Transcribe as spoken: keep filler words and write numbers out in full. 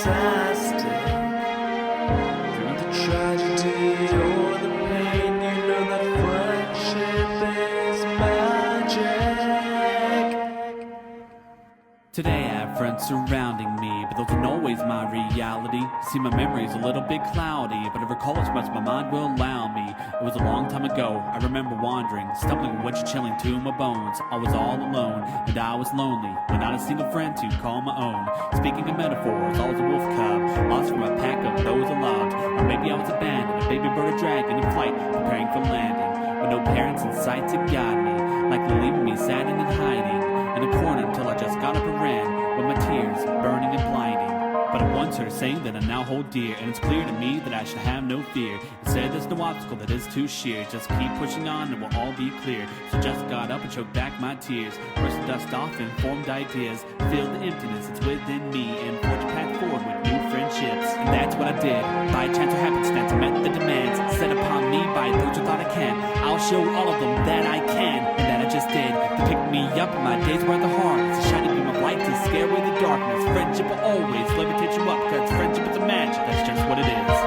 fantastic. Through the tragedy or the pain, you know that friendship is magic. Today I have friends surrounding me, but those aren't always my reality. See, my memory's a little bit cloudy, but I recall as much as my mind will allow me. It was a long time ago, I remember wandering, stumbling and witch chilling to my bones. I was all alone, and I was lonely, with not a single friend to call my own. Speaking of metaphors, I was a wolf cub, lost from a pack of those I loved. Or maybe I was abandoned, a baby bird or dragon in flight, preparing for landing, with no parents in sight to guide me, likely leaving me sad and hiding in a corner until I just got up and ran, with my tears burning and blinding. But I once heard a saying that I now hold dear, and it's clear to me that I should have no fear. It said there's no obstacle that is too sheer, just keep pushing on and we'll all be clear. So just got up and choked back my tears, brushed the dust off and formed ideas, filled the emptiness that's within me, and forged a path forward with new friendships. And that's what I did, by chance or happenstance I met the demands set upon me by those who thought I can. I'll show all of them that I can, and that I just did, to pick me up in my days were the hardest, a shining beam of light to scare away the darkness. Friendship will always levitate you up, cause friendship is a magic, that's just what it is.